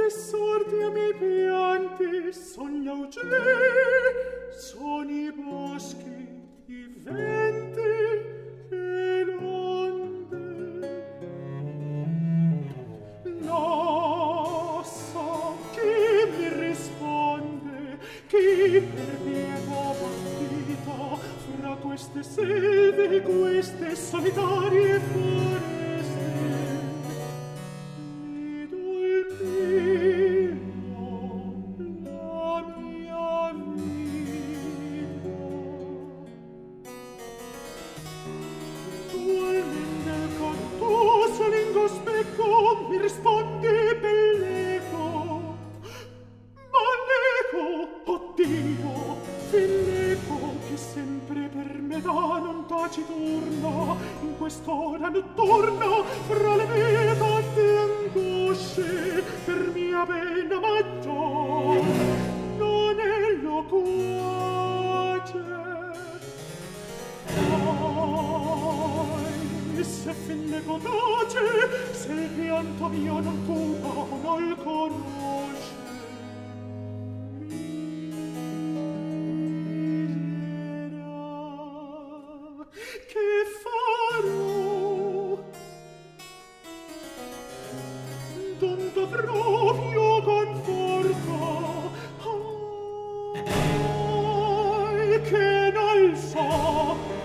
e sordi a miei pianti, son gli augelli, son i boschi, i venti e l'onde. No, so chi mi risponde, chi per pietà partita fra queste selve, queste solitarie foreste. Mi dolpino la mia vita. Attualmente il cantoso lingo specco mi risponde bell'eco, ma l'eco, oddio, l'eco che sempre per me dà non taciturna in quest'ora notturna fra le mie tante angosce per mia pena maggior non è loquace. Ai, se fin l'eco tace, se il pianto mio non cupa o non conosce. Che farò? Don dovrò io conforto? Ai, che non so.